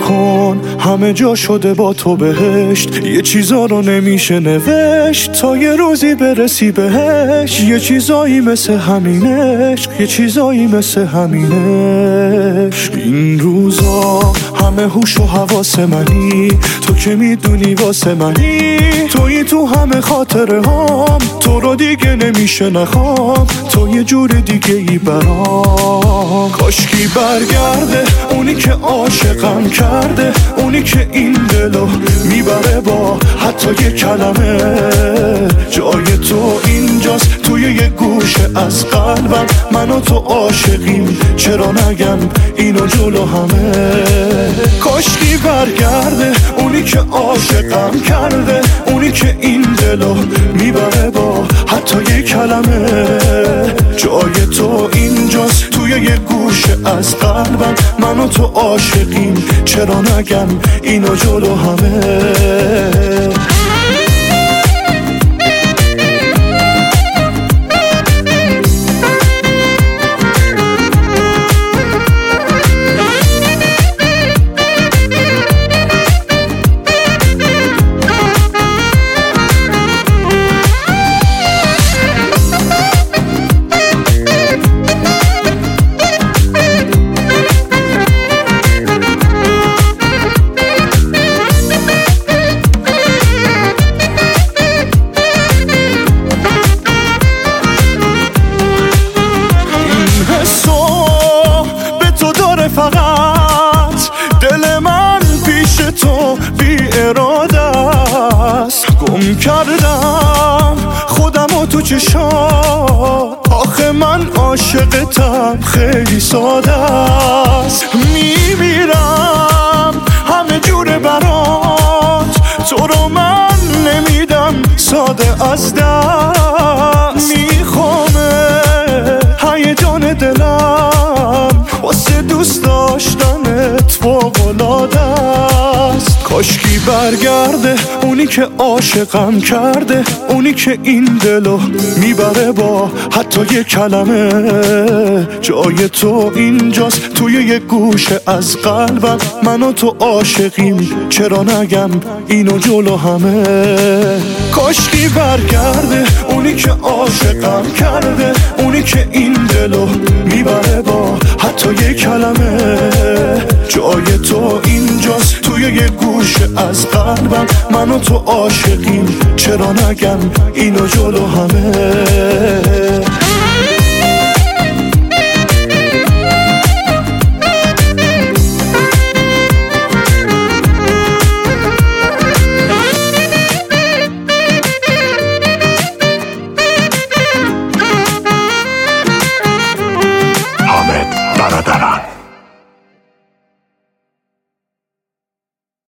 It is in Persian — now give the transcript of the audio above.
کن همه جا شده با تو بهشت، یه چیزا رو نمیشه نوشت تا یه روزی برسی بهش. یه چیزایی مثل همینش، یه چیزایی مثل همینش. این روزا همه هوش و حواس منی، تو که میدونی واسه منی، تویی تو همه خاطره هام، تو رو دیگه نمیشه نخوام، تو یه جور دیگه ای برام. کاشکی برگرده اونی که عاشقم کرده، اونی که این دلو میبره با حتی یه کلمه. جای تو اینجاست توی یه گوشه از قلبم، من و تو عاشقیم چرا نگم اینو جلو همه. کاشکی برگرده اونی که عاشقم کرده، اونی که این دلو میبره با حتی یه کلمه. جای تو اینجاست توی یه گوشه از قلبم، من و تو عاشقیم چرا نگم اینو جلو همه. فقط دل من پیش تو بی اراده است، گم کردم خودم و تو چشات. آخه من عاشقتم خیلی ساده است، میمیرم همه جوره برات، تو رو من نمیدم ساده از دست. میخوامه هیجان دلم واسه دوست داشتنت فوق‌العاده است. کاشکی برگرده اونی که عاشقم کرده، اونی که این دلو میبره با حتی یه کلمه. جای تو اینجاست توی یه گوشه از قلبم، من و تو عاشقیم چرا نگم اینو جلو همه. کاشکی برگرده اونی که عاشقم کرده، اونی که این دلو میبره با حتی یه کلمه. جای تو اینجاست توی یه گوشه از قلبم، من و تو عاشقیم چرا نگم اینو جلو همه.